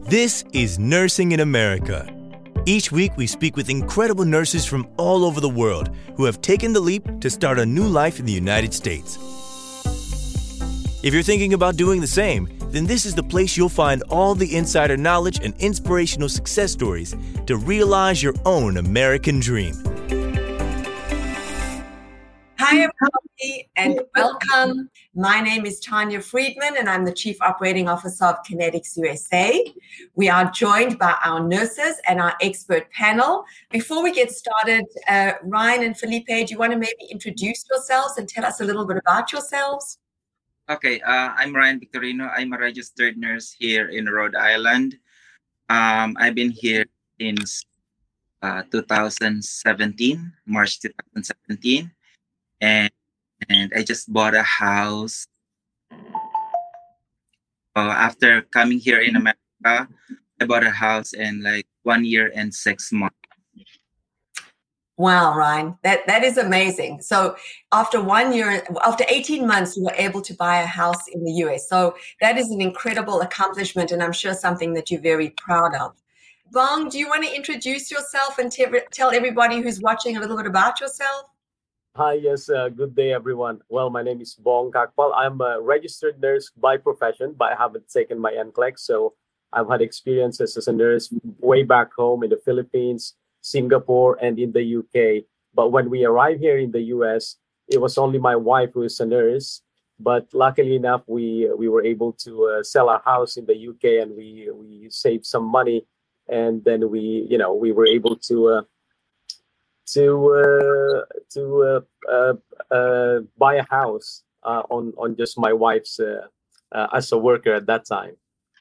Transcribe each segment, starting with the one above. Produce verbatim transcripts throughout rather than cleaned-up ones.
This is Nursing in America. Each week, we speak with incredible nurses from all over the world who have taken the leap to start a new life in the United States. If you're thinking about doing the same, then this is the place you'll find all the insider knowledge and inspirational success stories to realize your own American dream. Hi, everybody, and welcome. My name is Tanya Friedman, and I'm the Chief Operating Officer of Kinetics U S A. We are joined by our nurses and our expert panel. Before we get started, uh, Ryan and Felipe, do you want to maybe introduce yourselves and tell us a little bit about yourselves? Okay, uh, I'm Ryan Victorino. I'm a registered nurse here in Rhode Island. Um, I've been here since uh, two thousand seventeen, March two thousand seventeen. And and I just bought a house. Uh, after coming here in America, I bought a house in like one year and six months. Wow, Ryan, that, that is amazing. So after one year, after eighteen months, you were able to buy a house in the U S. So that is an incredible accomplishment, and I'm sure something that you're very proud of. Bong, do you want to introduce yourself and t- tell everybody who's watching a little bit about yourself? Hi, yes, uh, good day, everyone. Well, my name is Bong Kakpal. I'm a registered nurse by profession, but I haven't taken my N C L E X. So I've had experiences as a nurse way back home in the Philippines, Singapore, and in the U K. But when we arrived here in the U S, it was only my wife who is a nurse. But luckily enough, we we were able to uh, sell our house in the U K, and we we saved some money, and then we you know we were able to. Uh, to uh, to uh, uh, uh, buy a house uh, on on just my wife's uh, uh, as a worker at that time.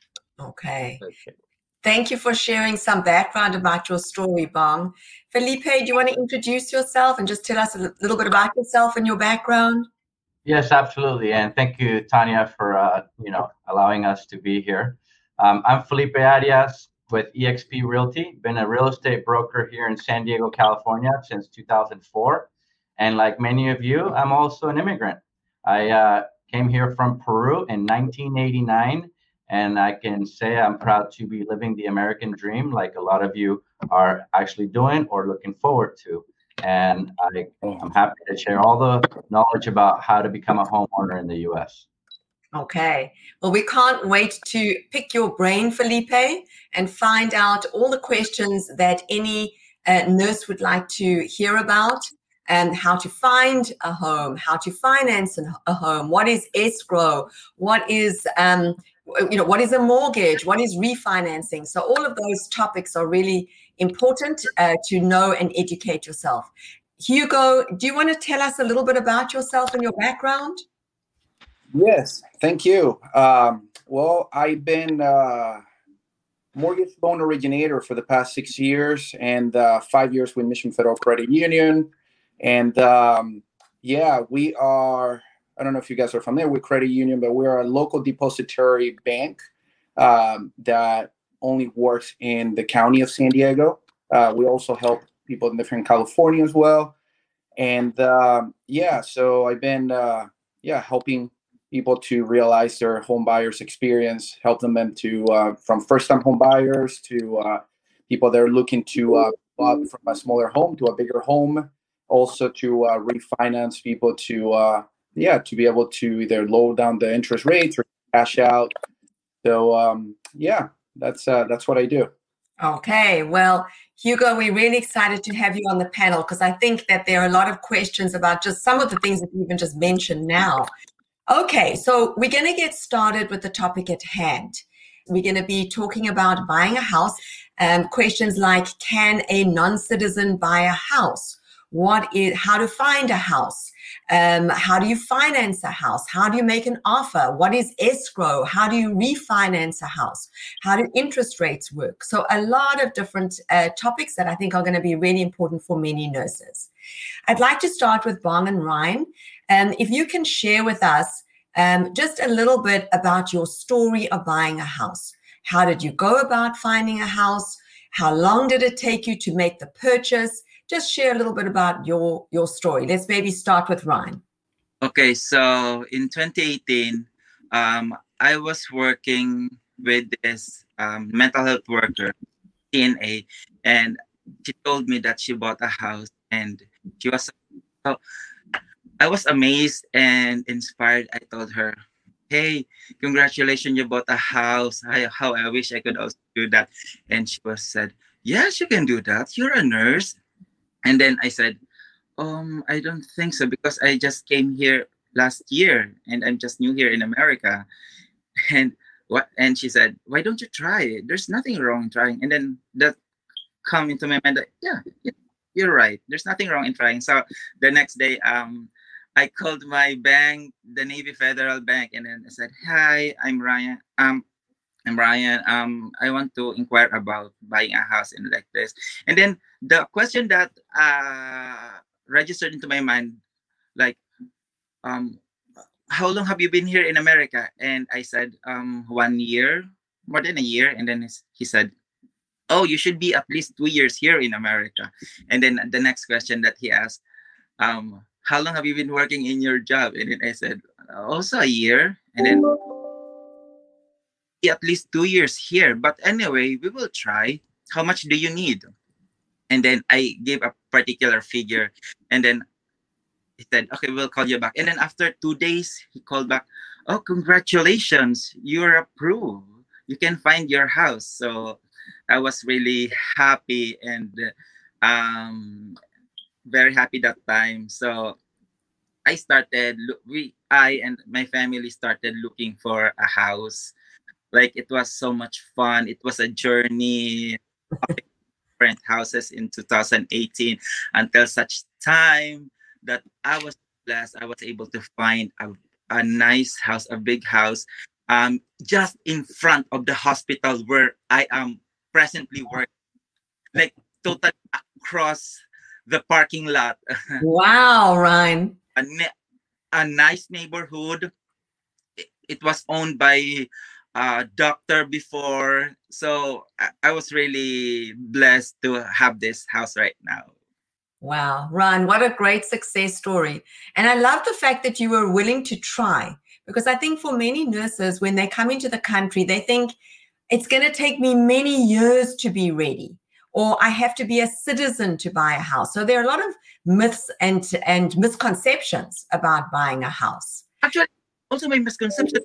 Okay. okay. Thank you for sharing some background about your story, Bong. Felipe, do you want to introduce yourself and just tell us a little bit about yourself and your background? Yes, absolutely. And thank you, Tanya, for uh, you know allowing us to be here. Um, I'm Felipe Arias with E X P Realty, been a real estate broker here in San Diego, California since two thousand four. And like many of you, I'm also an immigrant. I uh, came here from Peru in nineteen eighty-nine, and I can say I'm proud to be living the American dream like a lot of you are actually doing or looking forward to. And I, I'm happy to share all the knowledge about how to become a homeowner in the U S. Okay. Well, we can't wait to pick your brain, Felipe, and find out all the questions that any uh, nurse would like to hear about, and how to find a home, how to finance a home, what is escrow, what is, um, you know, what is a mortgage, what is refinancing. So all of those topics are really important uh, to know and educate yourself. Hugo, do you want to tell us a little bit about yourself and your background? Yes, thank you. Um, well, I've been a mortgage loan originator for the past six years and uh, five years with Mission Federal Credit Union. And um, yeah, we are, I don't know if you guys are familiar with Credit Union, but we're a local depository bank um, that only works in the county of San Diego. Uh, we also help people in different California as well. And um, yeah, so I've been, uh, yeah, helping people to realize their home buyers experience, helping them to uh, from first-time home buyers to uh, people that are looking to uh, go up from a smaller home to a bigger home, also to uh, refinance people to uh, yeah to be able to either lower down the interest rates or cash out. So um, yeah, that's uh, that's what I do. Okay, well, Hugo, we're really excited to have you on the panel because I think that there are a lot of questions about just some of the things that you even just mentioned now. Okay, so we're going to get started with the topic at hand. We're going to be talking about buying a house. Um, questions like, can a non-citizen buy a house? What is, how to find a house? Um, how do you finance a house? How do you make an offer? What is escrow? How do you refinance a house? How do interest rates work? So a lot of different uh, topics that I think are going to be really important for many nurses. I'd like to start with Bong and Ryan. Um, if you can share with us um, just a little bit about your story of buying a house. How did you go about finding a house? How long did it take you to make the purchase? Just share a little bit about your, your story. Let's maybe start with Ryan. Okay, so in twenty eighteen, um, I was working with this um, mental health worker, T N A, and she told me that she bought a house, and she was so I was amazed and inspired. I told her, "Hey, congratulations, you bought a house. I, how I wish I could also do that." And she was said, "Yes, you can do that. You're a nurse." And then I said, "Um, I don't think so because I just came here last year and I'm just new here in America." And what? And she said, "Why don't you try it? There's nothing wrong trying." And then that come into my mind that yeah, yeah, you're right. There's nothing wrong in trying. So the next day, um, I called my bank, the Navy Federal Bank, and then I said, "Hi, I'm Ryan. Um, I'm Ryan. Um, I want to inquire about buying a house in like this." And then the question that uh registered into my mind, like, um, how long have you been here in America? And I said, um, one year, more than a year. And then he said, "Oh, you should be at least two years here in America." And then the next question that he asked, um, "How long have you been working in your job?" And then I said, "Also a year." And then at least two years here. But anyway, we will try. How much do you need? And then I gave a particular figure. And then he said, "Okay, we'll call you back." And then after two days, he called back, "Oh, congratulations. You're approved. You can find your house." So I was really happy and um, very happy that time. So I started, we, I and my family started looking for a house. Like it was so much fun. It was a journey of different houses in two thousand eighteen until such time that I was blessed. I was able to find a, a nice house, a big house, um, just in front of the hospital where I am presently working, like totally across the parking lot. Wow, Ryan. a, a nice neighborhood. It, it was owned by a doctor before. So I, I was really blessed to have this house right now. Wow, Ryan, what a great success story. And I love the fact that you were willing to try, because I think for many nurses, when they come into the country, they think it's going to take me many years to be ready, or I have to be a citizen to buy a house. So there are a lot of myths and, and misconceptions about buying a house. Actually, also my misconception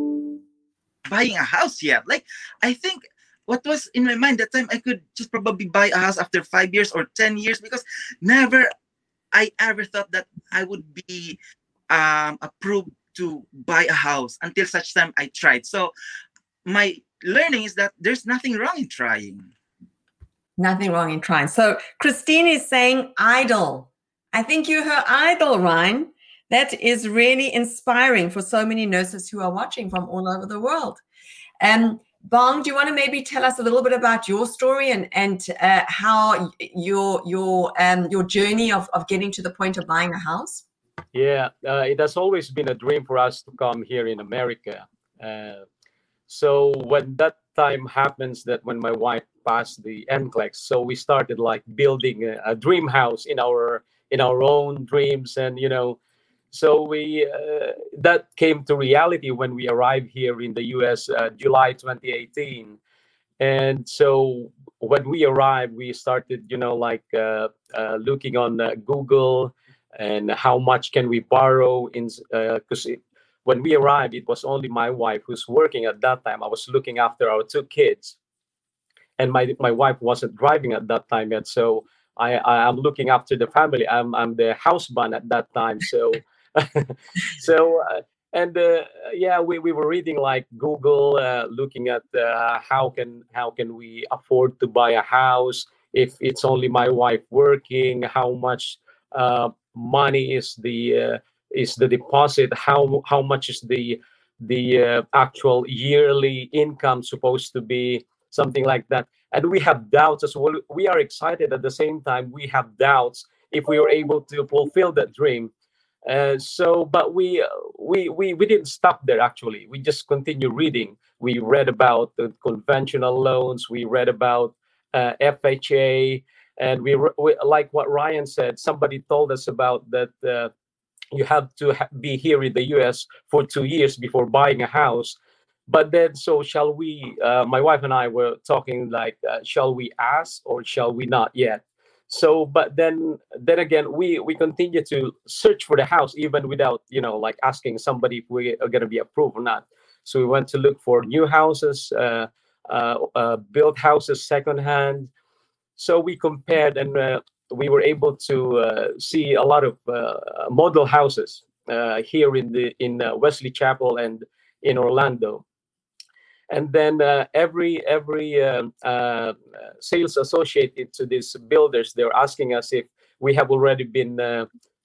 buying a house yet. Like, I think what was in my mind that time, I could just probably buy a house after five years or ten years, because never I ever thought that I would be um, approved to buy a house until such time I tried. So my learning is that there's nothing wrong in trying. Nothing wrong in trying. So Christine is saying idol. I think you're her idol, Ryan. That is really inspiring for so many nurses who are watching from all over the world. Um, Bong, do you want to maybe tell us a little bit about your story and and uh, how your your um your journey of, of getting to the point of buying a house? Yeah, uh, it has always been a dream for us to come here in America. Uh, so when that time happens, that when my wife passed the N C L E X, so we started like building a, a dream house in our in our own dreams, and you know, so we uh, that came to reality when we arrived here in the U S uh, July twenty eighteen. And so when we arrived, we started, you know, like uh, uh, looking on uh, Google and how much can we borrow in, because uh, when we arrived, it was only my wife who's working at that time. I was looking after our two kids, and my my wife wasn't driving at that time yet. So I I am looking after the family. I'm I'm the houseband at that time. So so uh, and uh, yeah, we, we were reading like Google, uh, looking at uh, how can how can we afford to buy a house if it's only my wife working, how much uh, money is the uh, is the deposit, how how much is the the uh, actual yearly income supposed to be, something like that. And we have doubts as well. We are excited at the same time. We have doubts if we were able to fulfill that dream. Uh, so, but we, uh, we we we didn't stop there. Actually, we just continue reading. We read about the conventional loans. We read about uh, F H A, and we, we like what Ryan said. Somebody told us about that. Uh, you have to ha- be here in the U S for two years before buying a house. But then, so shall we, uh, my wife and I were talking like, uh, shall we ask or shall we not yet? So, but then, then again, we, we continue to search for the house, even without, you know, like asking somebody if we are going to be approved or not. So we went to look for new houses, uh, uh, uh, built houses secondhand. So we compared, and uh, we were able to uh, see a lot of uh, model houses uh, here in the in uh, Wesley Chapel and in Orlando. And then uh, every every uh, uh, sales associated to these builders, they're asking us if we have already been uh,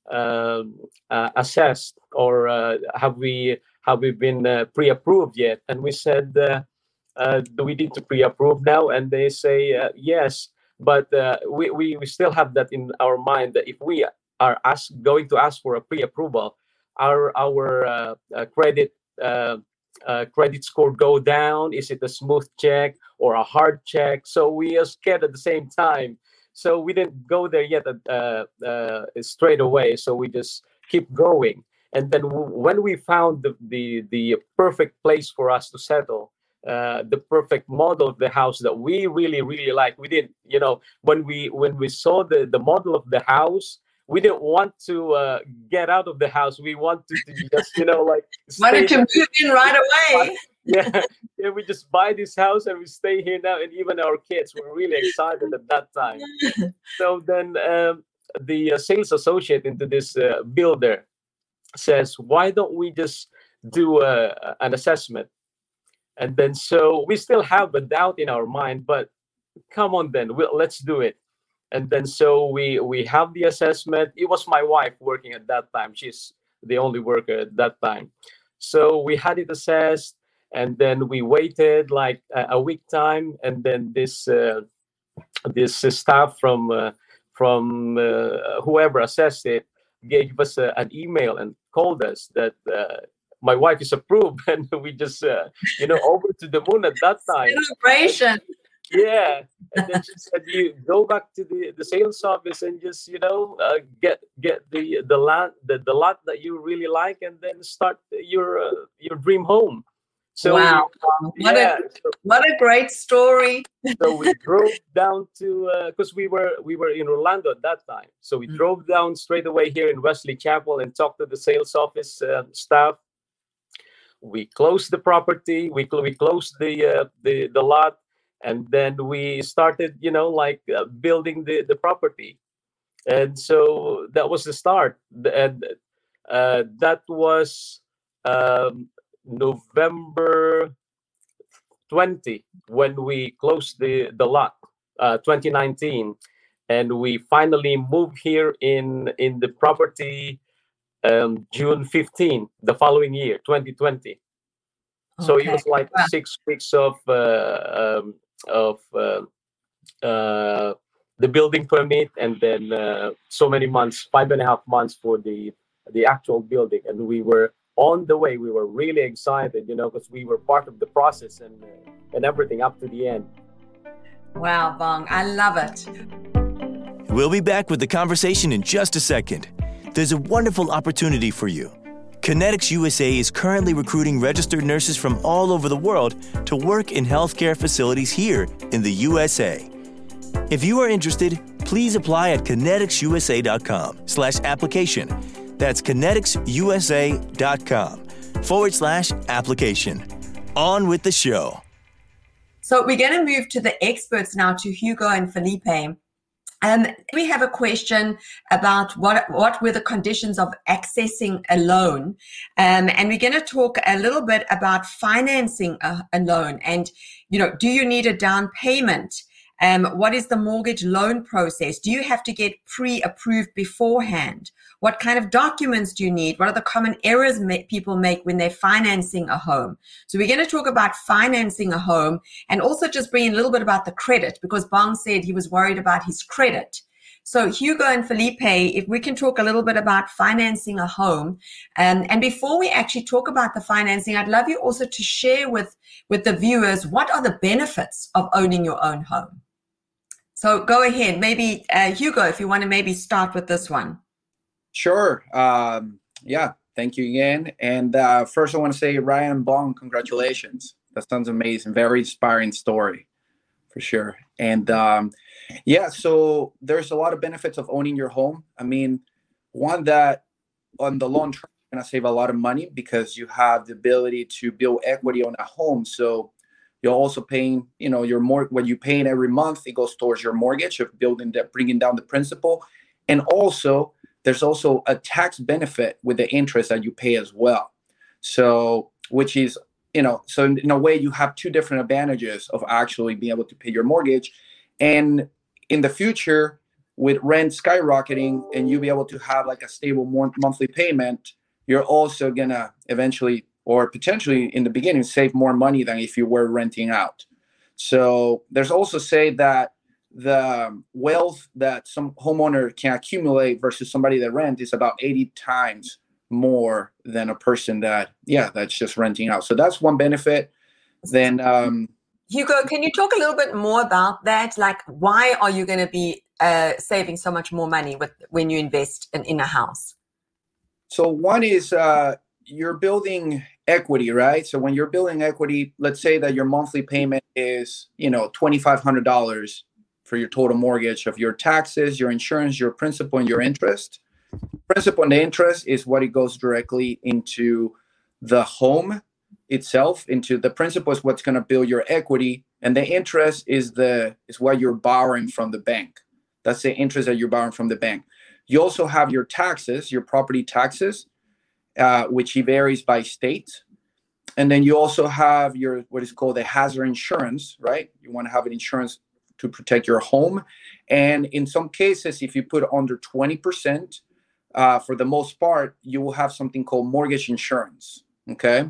uh, uh, assessed, or uh, have we have we been uh, pre-approved yet? And we said, uh, uh, do we need to pre-approve now? And they say uh, yes, but uh, we, we we still have that in our mind that if we are ask, going to ask for a pre-approval, our our uh, uh, credit. Uh, Uh, credit score go down? Is it a smooth check or a hard check? So we are scared at the same time. So we didn't go there yet uh, uh, straight away. So we just keep going. And then w- when we found the, the the perfect place for us to settle, uh, the perfect model of the house that we really really like, we didn't, you know, when we when we saw the the model of the house, we didn't want to uh, get out of the house. We wanted to just, you know, like wanted to move in right away. Yeah, yeah. We just buy this house and we stay here now. And even our kids were really excited at that time. So then um, the uh, sales associate into this uh, builder says, "Why don't we just do uh, an assessment?" And then so we still have a doubt in our mind, but come on, then we'll, let's do it. And then so we we have the assessment. It was my wife working at that time. She's the only worker at that time. So we had it assessed, and then we waited like a, a week time, and then this uh, this uh, staff from uh, from uh, whoever assessed it gave us uh, an email and called us that uh, my wife is approved, and we just uh, you know over to the moon at that time. Celebration. Yeah, and then she said, "You go back to the, the sales office and just you know uh, get get the the land the, the lot that you really like, and then start your uh, your dream home." So wow, what yeah, a what a great story! So we drove down to because uh, we were we were in Orlando at that time. So we mm-hmm. drove down straight away here in Wesley Chapel and talked to the sales office uh, staff. We closed the property. We we closed the uh, the the lot. And then we started, you know, like uh, building the, the property. And so that was the start. And uh, that was um, November twentieth when we closed the, the lot, uh, twenty nineteen. And we finally moved here in, in the property um, June fifteenth, the following year, twenty twenty. Okay. So it was like wow. six weeks of... Uh, um, of uh, uh, the building permit, and then uh, so many months, five and a half months for the the actual building. And we were on the way. We were really excited, you know, because we were part of the process and uh, and everything up to the end. Wow, Bong, I love it. We'll be back with the conversation in just a second. There's a wonderful opportunity for you. Kinetics U S A is currently recruiting registered nurses from all over the world to work in healthcare facilities here in the U S A. If you are interested, please apply at kineticsusa.com slash application. That's kineticsusa.com forward slash application. On with the show. So we're going to move to the experts now, to Hugo and Felipe. Um, we have a question about what what were the conditions of accessing a loan, um, and we're going to talk a little bit about financing a, a loan. And you know, do you need a down payment? Um, what is the mortgage loan process? Do you have to get pre-approved beforehand? What kind of documents do you need? What are the common errors ma- people make when they're financing a home? So we're going to talk about financing a home, and also just bring in a little bit about the credit, because Bong said he was worried about his credit. So Hugo and Felipe, if we can talk a little bit about financing a home. Um, and before we actually talk about the financing, I'd love you also to share with, with the viewers, what are the benefits of owning your own home? So go ahead, maybe uh, Hugo, if you want to maybe start with this one. Sure. Um, yeah. Thank you again. And uh, first, I want to say, Ryan and Bong, congratulations. That sounds amazing. Very inspiring story, for sure. And um, yeah, so there's a lot of benefits of owning your home. I mean, one that on the long term, you're going to save a lot of money because you have the ability to build equity on a home. So you're also paying, you know, your more what you paying every month, it goes towards your mortgage of building that, bringing down the principal. And also, there's also a tax benefit with the interest that you pay as well. So, which is, you know, so in, in a way, you have two different advantages of actually being able to pay your mortgage. And in the future, with rent skyrocketing and you be able to have like a stable more monthly payment, you're also gonna eventually or potentially in the beginning save more money than if you were renting out. So there's also say that the wealth that some homeowner can accumulate versus somebody that rent is about eighty times more than a person that, yeah, that's just renting out. So that's one benefit. Then um, Hugo, can you talk a little bit more about that? Like, why are you going to be uh, saving so much more money with when you invest in, in a house? So one is uh, you're building equity, right? So when you're building equity, let's say that your monthly payment is, you know, twenty-five hundred dollars for your total mortgage of your taxes, your insurance, your principal, and your interest. Principal and the interest is what it goes directly into the home itself. Into the principal is what's going to build your equity, and the interest is the is what you're borrowing from the bank. That's the interest that you're borrowing from the bank. You also have your taxes, your property taxes, uh, which varies by state. And then you also have your what is called the hazard insurance, right? You want to have an insurance to protect your home. And in some cases, if you put under twenty percent, uh, for the most part, you will have something called mortgage insurance. Okay.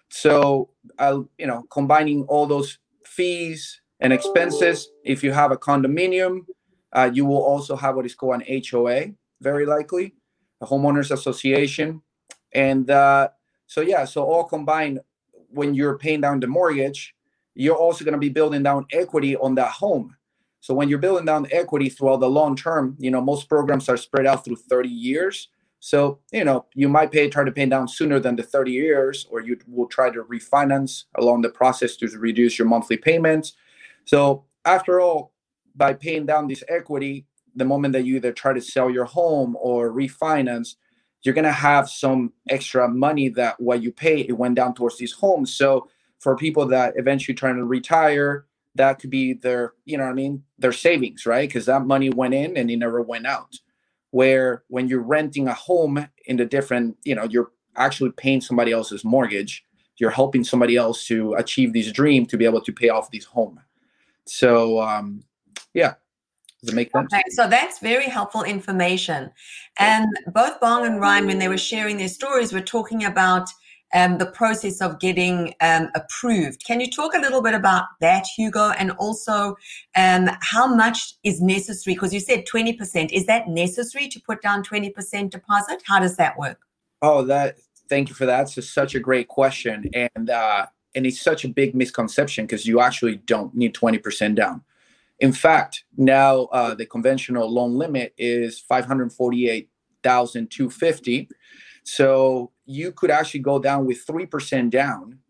So, uh, you know, combining all those fees and expenses, if you have a condominium, uh, you will also have what is called an H O A, very likely, a homeowners association. And uh, so, yeah, so all combined, when you're paying down the mortgage, you're also going to be building down equity on that home. So when you're building down equity throughout the long term, you know, most programs are spread out through thirty years. So, you know, you might pay, try to pay down sooner than the thirty years, or you will try to refinance along the process to reduce your monthly payments. So after all, by paying down this equity, the moment that you either try to sell your home or refinance, you're going to have some extra money that what you pay, it went down towards these homes. So for people that eventually trying to retire, that could be their, you know what I mean, their savings, right? Because that money went in and it never went out. Where when you're renting a home in the different, you know, you're actually paying somebody else's mortgage. You're helping somebody else to achieve this dream to be able to pay off this home. So, um, yeah. Does it make sense? Okay, so that's very helpful information. And both Bong and Ryan, when they were sharing their stories, were talking about um, the process of getting um, approved. Can you talk a little bit about that, Hugo? And also um, how much is necessary? Because you said twenty percent. Is that necessary to put down twenty percent deposit? How does that work? Oh, that. Thank you for that. It's just such a great question. And, uh, and it's such a big misconception because you actually don't need twenty percent down. In fact, now uh, the conventional loan limit is five hundred forty-eight thousand two hundred fifty dollars. So you could actually go down with three percent down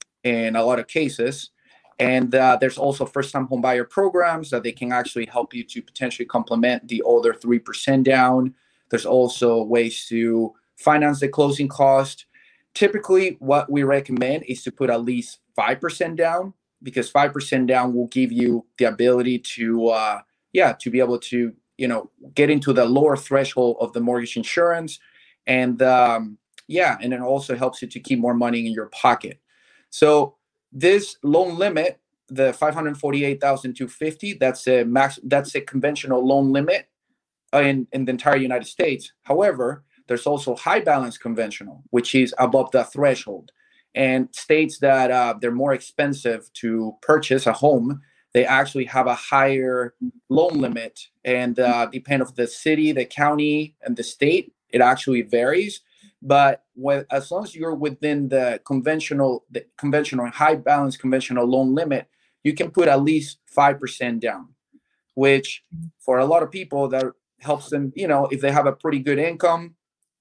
in a lot of cases. And uh, there's also first-time home buyer programs that they can actually help you to potentially complement the other three percent down. There's also ways to finance the closing cost. Typically, what we recommend is to put at least five percent down, because five percent down will give you the ability to, uh, yeah, to be able to, you know, get into the lower threshold of the mortgage insurance. And um, yeah, and it also helps you to keep more money in your pocket. So this loan limit, the five hundred forty-eight thousand two hundred fifty dollars, that's a max, that's a conventional loan limit in, in the entire United States. However, there's also high balance conventional, which is above the threshold. And states that uh, they're more expensive to purchase a home, they actually have a higher loan limit. And uh, depending on the city, the county, and the state, it actually varies. But when, as long as you're within the conventional, the conventional high balance conventional loan limit, you can put at least five percent down, which for a lot of people that helps them, you know, if they have a pretty good income,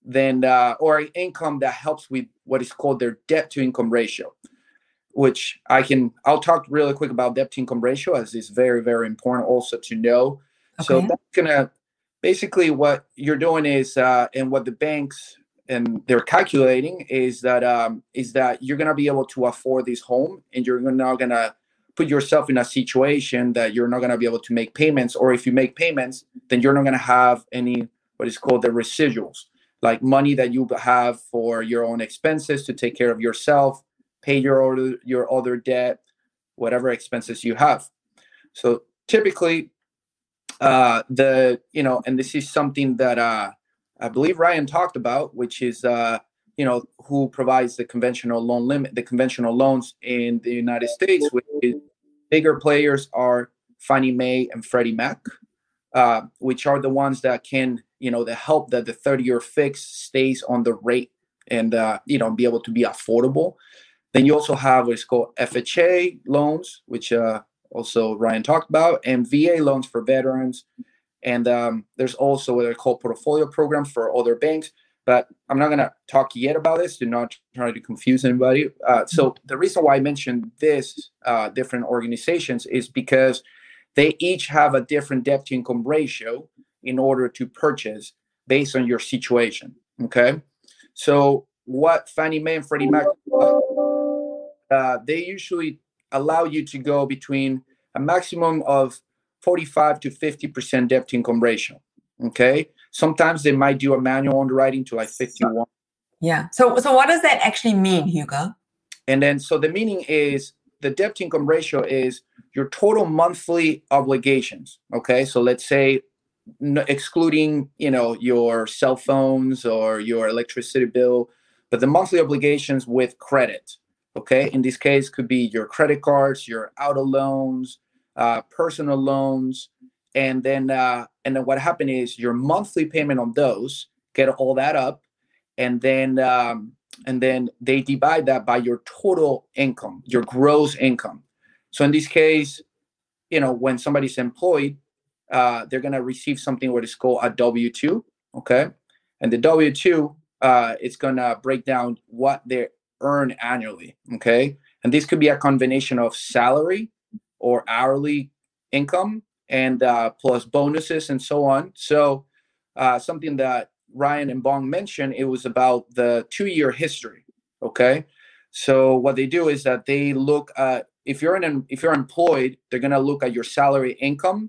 then uh, or income that helps with what is called their debt to income ratio, which I can, I'll talk really quick about debt to income ratio, as it's very, very important also to know. Okay. So that's gonna, basically what you're doing is, uh, and what the banks and they're calculating is that, um, is that you're gonna be able to afford this home, and you're not gonna put yourself in a situation that you're not gonna be able to make payments, or if you make payments, then you're not gonna have any, what is called the residuals, like money that you have for your own expenses to take care of yourself, pay your other, your other debt, whatever expenses you have. So typically, uh, the, you know, and this is something that uh, I believe Ryan talked about, which is, uh, you know, who provides the conventional loan limit, the conventional loans in the United States, which is bigger players are Fannie Mae and Freddie Mac, uh, which are the ones that can, you know, the help that the thirty-year fix stays on the rate and, uh, you know, be able to be affordable. Then you also have what's called F H A loans, which uh, also Ryan talked about, and V A loans for veterans. And um, there's also what they're called portfolio programs for other banks. But I'm not going to talk yet about this to not try to confuse anybody. Uh, so the reason why I mentioned this uh, different organizations is because they each have a different debt to income ratio in order to purchase based on your situation. Okay. So what Fannie Mae and Freddie Mac, uh, they usually allow you to go between a maximum of forty-five to fifty percent debt to income ratio. Okay. Sometimes they might do a manual underwriting to like fifty-one. Yeah. So, so what does that actually mean, Hugo? And then, so the meaning is the debt to income ratio is your total monthly obligations. Okay. So let's say, no, excluding, you know, your cell phones or your electricity bill, but the monthly obligations with credit. Okay. In this case, could be your credit cards, your auto loans, uh, personal loans. And then, uh, and then what happened is your monthly payment on those, get all that up, and then, um, and then they divide that by your total income, your gross income. So in this case, you know, when somebody's employed, uh, they're gonna receive something what is called a W two, okay? And the W two, uh, it's gonna break down what they earn annually, okay? And this could be a combination of salary or hourly income, and uh, plus bonuses and so on. So uh, something that Ryan and Bong mentioned, it was about the two-year history, okay? So what they do is that they look at, if you're an, if you're employed, they're gonna look at your salary income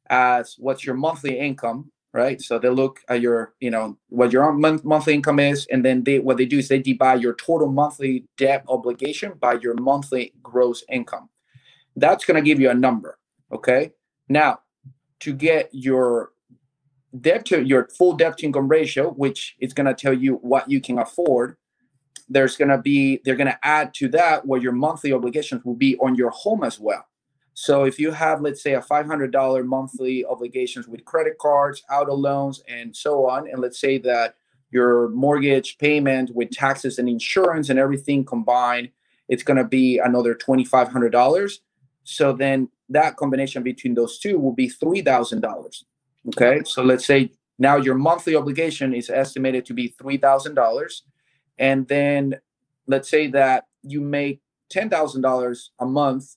as what's your monthly income, right? So they look at your, you know, what your month, monthly income is, and then they, what they do is they divide your total monthly debt obligation by your monthly gross income. That's gonna give you a number, okay? Now, to get your debt to your full debt to income ratio, which is going to tell you what you can afford, there's going to be, they're going to add to that what your monthly obligations will be on your home as well. So if you have, let's say, a five hundred dollars monthly obligations with credit cards, auto loans, and so on, and let's say that your mortgage payment with taxes and insurance and everything combined, it's going to be another twenty-five hundred dollars. So then that combination between those two will be three thousand dollars. Okay. So let's say now your monthly obligation is estimated to be three thousand dollars. And then let's say that you make ten thousand dollars a month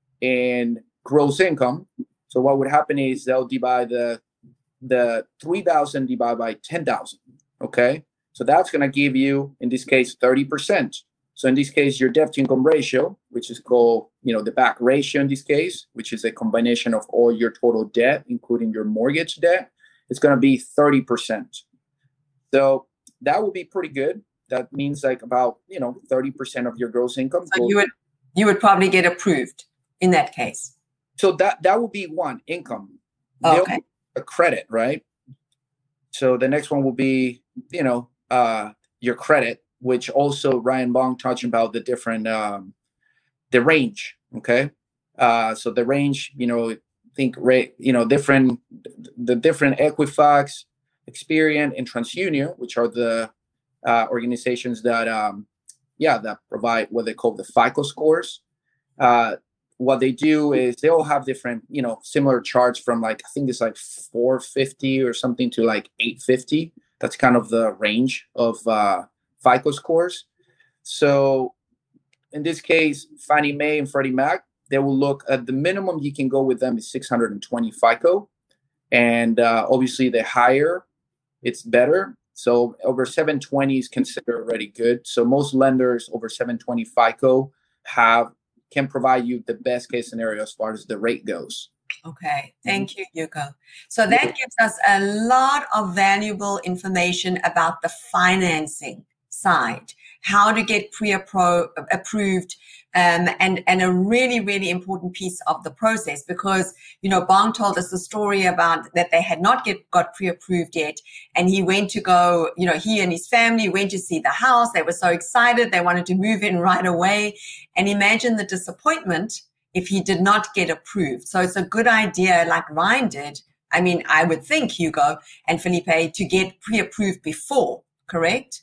in gross income. So what would happen is they'll divide the, the three thousand divided by ten thousand. Okay. So that's going to give you, in this case, thirty percent. So in this case, your debt to income ratio, which is called, you know, the back ratio in this case, which is a combination of all your total debt, including your mortgage debt, it's going to be thirty percent. So that would be pretty good. That means like about, you know, thirty percent of your gross income. So you would, you would probably get approved in that case. So that, that would be one, income. Oh, okay. A credit, right? So the next one will be, you know, uh, your credit, which also Ryan Bong talking about the different, um, the range, okay? Uh, so the range, you know, think, you know, different, the different Equifax, Experian, and TransUnion, which are the uh, organizations that, um, yeah, that provide what they call the FICO scores. Uh, what they do is they all have different, you know, similar charts from like, I think it's like four fifty or something to like eight fifty. That's kind of the range of uh, FICO scores. So in this case, Fannie Mae and Freddie Mac, they will look at the minimum you can go with them is six hundred twenty FICO. And uh, obviously the higher, it's better. So over seven twenty is considered already good. So most lenders over seven twenty FICO have can provide you the best case scenario as far as the rate goes. Okay, thank you, Hugo. So that gives us a lot of valuable information about the financing side, how to get pre-approved, um, and, and a really, really important piece of the process, because, you know, Bong told us the story about that they had not get, got pre-approved yet. And he went to go, you know, he and his family went to see the house. They were so excited. They wanted to move in right away. And imagine the disappointment if he did not get approved. So it's a good idea, like Ryan did. I mean, I would think, Hugo and Felipe, to get pre-approved before, correct?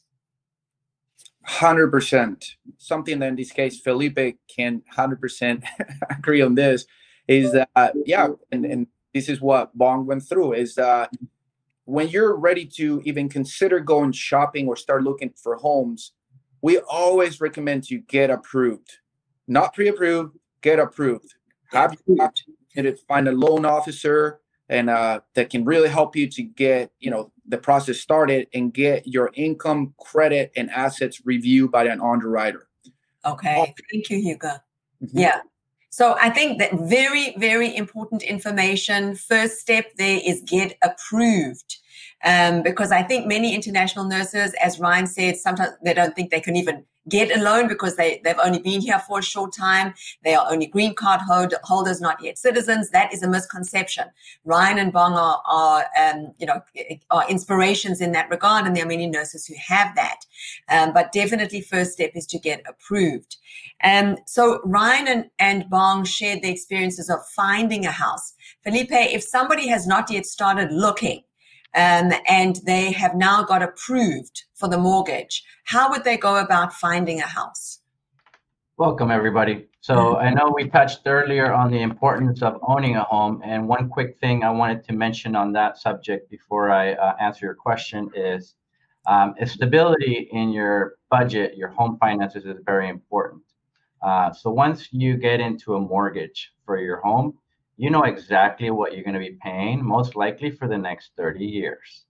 one hundred percent. Something that in this case, Felipe can one hundred percent agree on this is that, uh, yeah, and, and this is what Bong went through, is uh, when you're ready to even consider going shopping or start looking for homes, we always recommend you get approved. Not pre-approved, get approved. Have you find a loan officer and uh, that can really help you to get, you know, the process started and get your income, credit, and assets reviewed by an underwriter. Okay, thank you, Hugo. Mm-hmm. Yeah. So I think that very, very important information. First step there is get approved. Um, because I think many international nurses, as Ryan said, sometimes they don't think they can even get a loan because they, they've only been here for a short time. They are only green card hold, holders, not yet citizens. That is a misconception. Ryan and Bong are, are um, you know, are inspirations in that regard, and there are many nurses who have that. Um, but definitely first step is to get approved. Um, so Ryan and, and Bong shared the experiences of finding a house. Felipe, if somebody has not yet started looking, Um, and they have now got approved for the mortgage, how would they go about finding a house? Welcome, everybody. So I know we touched earlier on the importance of owning a home. And one quick thing I wanted to mention on that subject before I uh, answer your question is um, stability in your budget, your home finances is very important. Uh, so once you get into a mortgage for your home, you know exactly what you're going to be paying, most likely for the next thirty years.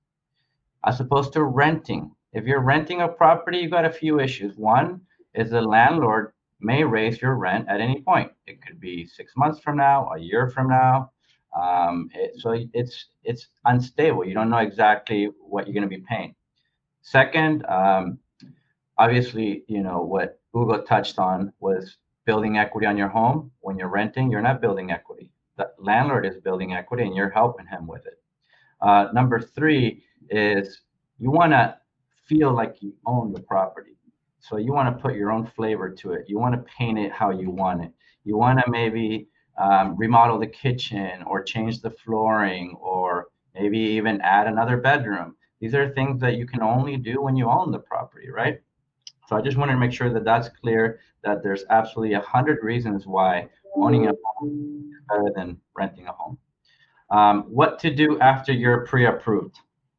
As opposed to renting. If you're renting a property, you've got a few issues. One is the landlord may raise your rent at any point. It could be six months from now, a year from now. Um, it, so it's it's unstable. You don't know exactly what you're going to be paying. Second, um, obviously, you know, what Hugo touched on was building equity on your home. When you're renting, you're not building equity. The landlord is building equity and you're helping him with it. Uh, number three is you want to feel like you own the property. So you want to put your own flavor to it. You want to paint it how you want it. You want to maybe um, remodel the kitchen or change the flooring or maybe even add another bedroom. These are things that you can only do when you own the property, right? So I just want to make sure that that's clear, that there's absolutely a hundred reasons why owning a home is better than renting a home. Um, what to do after you're pre-approved.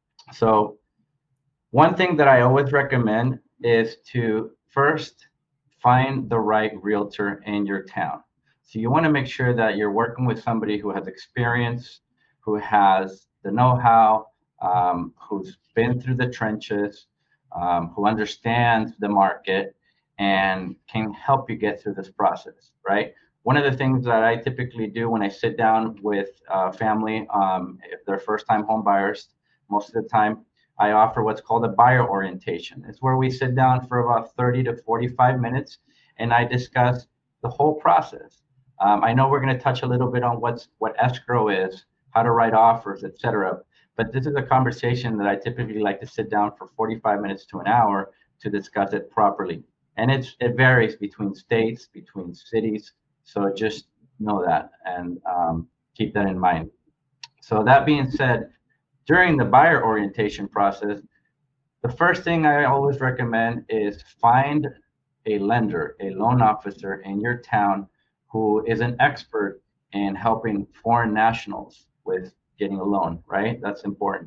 So one thing that I always recommend is to first find the right realtor in your town. So you want to make sure that you're working with somebody who has experience, who has the know-how, um, who's been through the trenches, um, who understands the market and can help you get through this process, right? One of the things that I typically do when I sit down with uh, family, um, if they're first-time home buyers, most of the time, I offer what's called a buyer orientation. It's where we sit down for about thirty to forty-five minutes and I discuss the whole process. Um, I know we're going to touch a little bit on what's what escrow is, how to write offers, et cetera. But this is a conversation that I typically like to sit down for forty-five minutes to an hour to discuss it properly. And it's it varies between states, between cities. So just know that and um, keep that in mind. So that being said, during the buyer orientation process, the first thing I always recommend is find a lender, a loan officer in your town who is an expert in helping foreign nationals with getting a loan, right? That's important.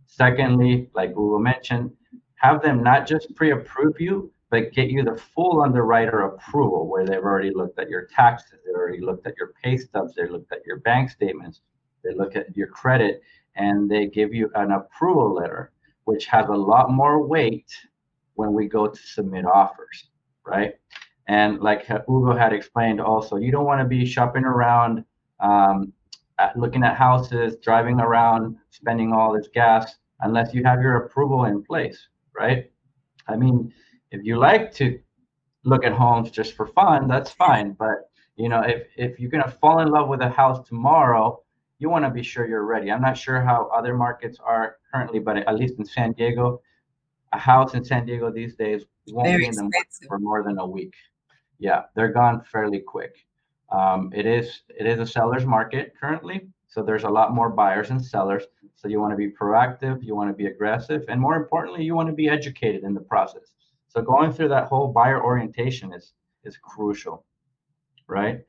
Secondly, like Hugo mentioned, have them not just pre-approve you, but get you the full underwriter approval where they've already looked at your taxes, they've already looked at your pay stubs, they looked at your bank statements, they look at your credit, and they give you an approval letter, which has a lot more weight when we go to submit offers, right? And like Hugo had explained also, you don't want to be shopping around, um, at looking at houses, driving around, spending all this gas, unless you have your approval in place, right? I mean, if you like to look at homes just for fun, that's fine. But, you know, if, if you're going to fall in love with a house tomorrow, you want to be sure you're ready. I'm not sure how other markets are currently, but at least in San Diego, a house in San Diego these days won't Very be in the market expensive. for more than a week. Yeah, they're gone fairly quick. Um, it is it is a seller's market currently, so there's a lot more buyers than sellers. So you want to be proactive, you want to be aggressive, and more importantly, you want to be educated in the process. So going through that whole buyer orientation is is crucial, right?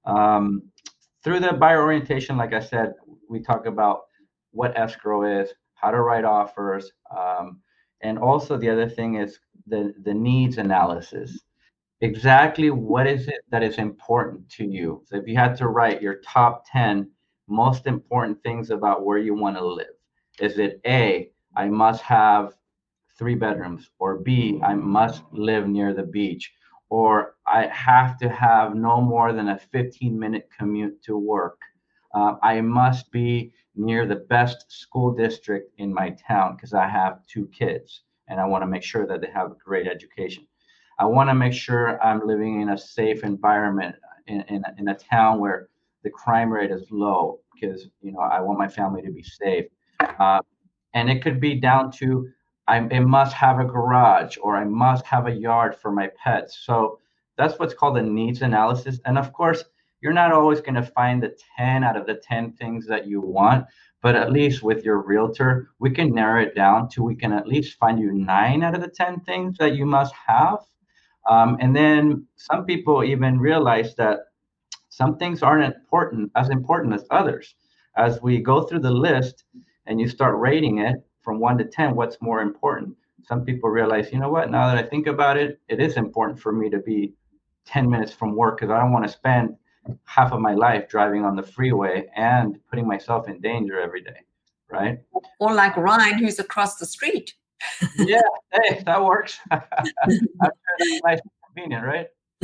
Um, through the buyer orientation, like I said, we talk about what escrow is, how to write offers, um, and also the other thing is the the needs analysis. Exactly what is it that is important to you? So if you had to write your top ten most important things about where you want to live, is it A, I must have three bedrooms, or B, I must live near the beach, or I have to have no more than a fifteen minute commute to work. Uh, I must be near the best school district in my town because I have two kids and I want to make sure that they have a great education. I want to make sure I'm living in a safe environment in, in, in a town where the crime rate is low because, you know, I want my family to be safe. Uh, and it could be down to, I it must have a garage, or I must have a yard for my pets. So that's what's called a needs analysis. And of course, you're not always going to find the ten out of the ten things that you want, but at least with your realtor, we can narrow it down to we can at least find you nine out of the ten things that you must have. Um, and then some people even realize that some things aren't important as important as others. As we go through the list and you start rating it from one to ten, what's more important? Some people realize, you know what, now that I think about it, it is important for me to be ten minutes from work because I don't want to spend half of my life driving on the freeway and putting myself in danger every day, right? Or like Ryan, who's across the street. Yeah, hey, that works. I'm sure that's nice and convenient, right?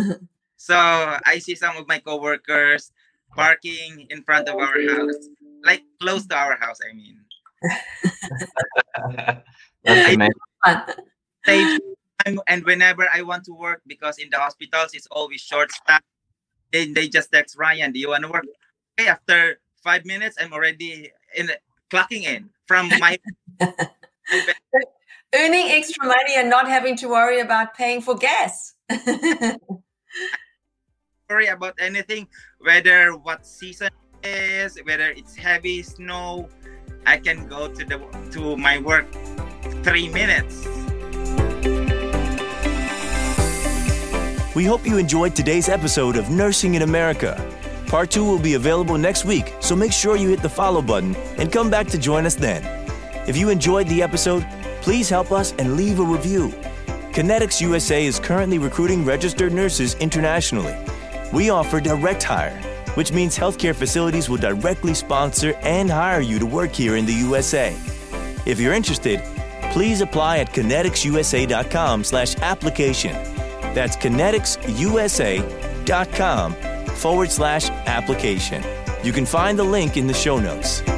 So I see some of my coworkers parking in front of our house, like close to our house, I mean. That's amazing. Save time, and whenever I want to work, because in the hospitals it's always short staff, they, they just text Ryan, do you want to work? Okay, after five minutes, I'm already in clocking in from my earning extra money and not having to worry about paying for gas. Worry about anything, whether what season is, whether it's heavy snow, I can go to the to my work three minutes. We hope you enjoyed today's episode of Nursing in America. Part two will be available next week, so make sure you hit the follow button and come back to join us then. If you enjoyed the episode, please help us and leave a review. Kinetics U S A is currently recruiting registered nurses internationally. We offer direct hire, which means healthcare facilities will directly sponsor and hire you to work here in the U S A. If you're interested, please apply at kineticsusa.com slash application. That's kineticsusa.com forward slash application. You can find the link in the show notes.